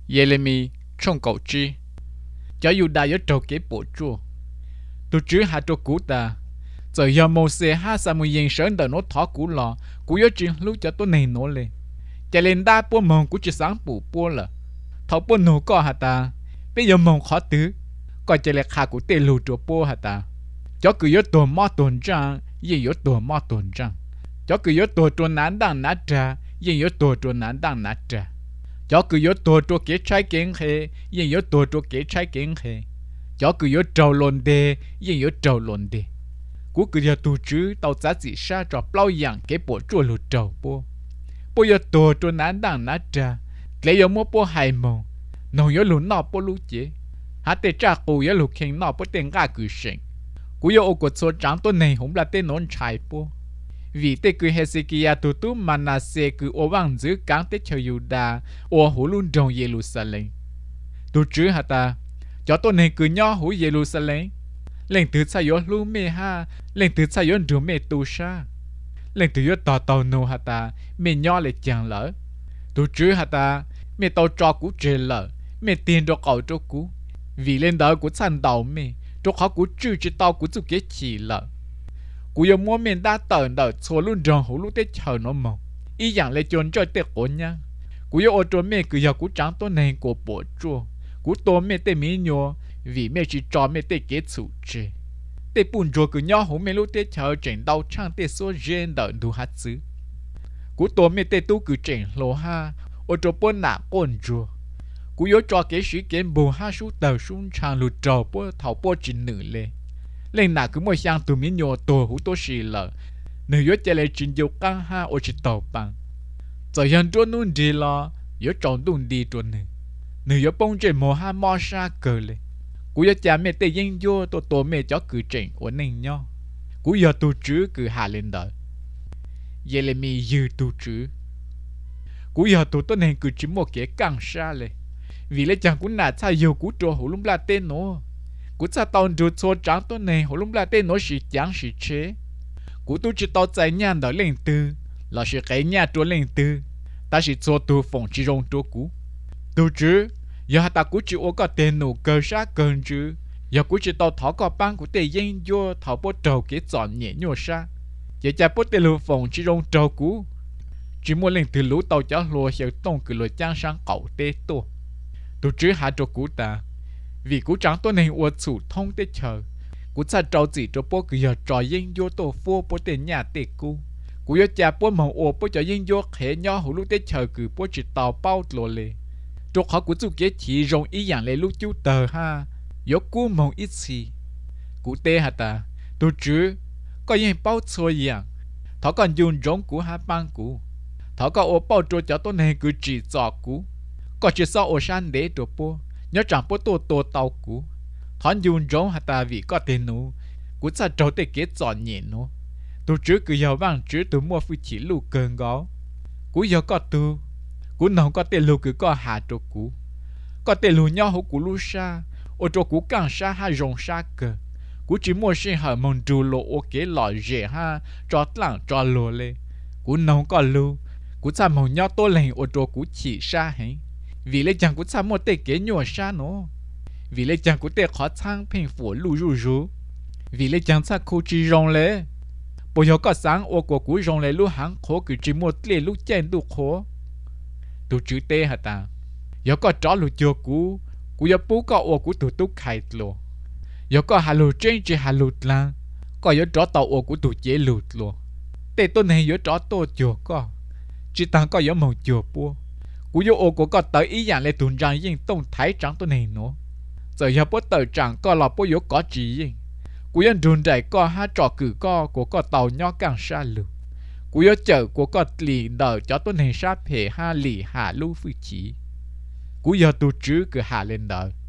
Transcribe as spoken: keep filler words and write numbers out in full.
Jeremy trong cầu chi cho dù đã có trâu kế bộ chua tôi chứ hạ trâu cũ ta giờ giờ mô xe ha sa mô yên sơn đỡ nó thỏ cũ lò cũ có chuyện lúc cho tôi này nó lên chạy lên đa bố mông cũ chỉ sáng bù bố là thọ bố nổ có hả ta bây giờ mông khó tứ coi chạy lên khá cũ tê lù trô bố hả ta cho cứ có tổ mò tồn trang yên có tổ mò tồn trang cho cứ có tổ trô nán đăng nát trà yên có tổ trô nán đăng nát trà cho cứ có tổ trô kế trái kiến hề yên có tổ trô kế trái kiến hề cho cứ có trâu lồn đê yên có trâu lồn đê cú cứ giờ tu chứ tao giá trị sa cho bao dạng cái bộ chua lụt trâu bố bố giờ tổ trô nán đăng nát trà lấy giờ mua bố hài mông nông có lụt nọ bố lụt chế hả tê cha cụ có lụt khen nọ bố tên gà cứ sinh cú giờ ô cột số trắng tôi này không là tên nón trái bố vì tê cứ Hezekiah tu tu Manasseh cứ ô vang giữ cáng tê chờ Yuda ô hú luôn trong Jerusalem tu chứ hả ta cho tôi này cứ nhỏ hú Jerusalem lên từ xa yếu lưu mê ha lên từ xa yếu rủ mê tu sa lên từ yếu tỏ tàu nô hả ta mê nhỏ lại chẳng lỡ tu chứ hả ta mê tàu trò cú trề lỡ mê tiền cho cậu cho cú vì lên đó cú sẵn đầu mê cho khó cú chữ chứ tao cú chụp cái chỉ lỡ cú yêu mua mình đã tởn đỡ xô luôn rong hú lúc tết chờ nó mong ý dạng lại chôn cho tết ổn nha cú yêu ô tô mê cứ giờ cú trắng tôi này của bộ chua cú tô mê tê mí nhô vì mê chỉ cho mê tê kế chủ chê tê bùn chua cứ nhỏ hú mê lúc tết chờ chỉnh đau trang tê số rên đỡ đủ hát xứ cú tô mê tê tu cứ chỉnh lô ha ô tô bố nạ bồn chua cú yêu cho kế sĩ kế bù ha sú tờ xuống trang lụt trò bố thảo bố chỉ nữ lê lên nà cứ mỗi sang từ miếng nhô tổ hú tô xì lợ nếu yếu chạy lại trình dấu căng ha ô chỉ tàu bằng giờ hiện trốn nôn đi lo yếu trốn đun đi trốn này nếu yếu bông trên mồ ha mò sa cờ lệ cú yếu cha mẹ tê yên vô tổ tổ mẹ cho cứ trình của nên nhau cú yếu tu chứ cứ hạ lên đời Jeremy dư tu chứ cú yếu tu tôi nên cứ chỉ một cái căng sa lệ vì lấy chẳng cú nà cha yêu cú trò hú lung la tên nó cú cha tao đưa cho trắng tôi này hồ lung la tên nó chỉ chẳng chỉ chế cú tu chỉ tao chạy nhà đó lên tư là chỉ cái nhà cho lên tư ta chỉ cho tu phòng chỉ rong cho cú tu chứ giờ ta cú chỉ ô có tên nụ cơ sát cơn chứ giờ cú chỉ tao thọ có băng của tề yên vô thọ bố trầu cái chọn nhẹ nhô sa giờ cha bố tề lưu phòng chỉ rong trầu cú chỉ muốn lên từ lũ tao cho lùa hiểu tông cứ lùa trang sang cậu tê tu tu chứ hạ cho cú ta vì cú trắng tôi này uất chủ thông tết chờ cú cha trâu chỉ cho bố cứ giờ trò yên vô tổ phu bố tên nhà tê cú cú giờ cha bố mong ô bố cho yên vô khẽ nhỏ hủ lúc tết chờ cứ bố chỉ tàu bao lồ lề cho họ cú chú kế chỉ rong ý dạng lệ lúc chú tờ ha yếu cú mong ít gì cú tê hả ta tôi chứ có yên bao xôi dạng thọ còn dùng rong cú ha băng cú thọ có ô bao cho cho tôi này cứ chỉ dọ cú có chỉ sao ô san để cho bố nhớ chẳng bố tô tô tàu cú thọn dùng rong hả ta vì có tiền nụ cú cha trâu tê kế chọn nhẹ nó tôi trước cứ giàu vàng trước tôi mua phi chỉ lù cơn gó cú giàu có tu cú nông có tiền lù cứ có hạ cho cú có tiền lù nhau hổ cú lù sa ô cho cú càng sa ha rong sa cờ cú chỉ mua xin hở mong trù lộ ô kế lọ rẻ ha cho lẳng cho lùa lê cú nông có lù cú cha mong nhau tôi lên ô cho cú chỉ sa hẹn vì lấy chẳng của cha một tê kế nhỏ sa nó vì lấy chẳng của tê khó sang phèn phủ lù rù rù vì lấy chẳng cha khu chỉ rong lệ bây giờ có sáng ô của cú rong lệ lù hàng khó cứ chỉ một lệ lù chen lù khó tu chữ tê hả ta giờ có chó lù chưa cú cú giờ bố có ô của tụ tụ khai lù giờ có hà lù trên chỉ hà lù lang có giờ chó tàu ô của tụ chế lù lù tê tôi này giờ chó tôi chưa có chỉ tăng có giờ màu chưa bố cú yêu ô của có tới ý dạng lên tuần rằng yên tông thái trắng tôi này nữa giờ giờ bố tờ chẳng có là bố yếu có chỉ yên cú yên run rẩy có hai trò cử co của có tàu nhỏ càng xa lù cú yêu chở của có lì đờ cho tôi này sát hệ ha lì hạ lưu phi chỉ cú yêu tu chứ cứ hạ lên đời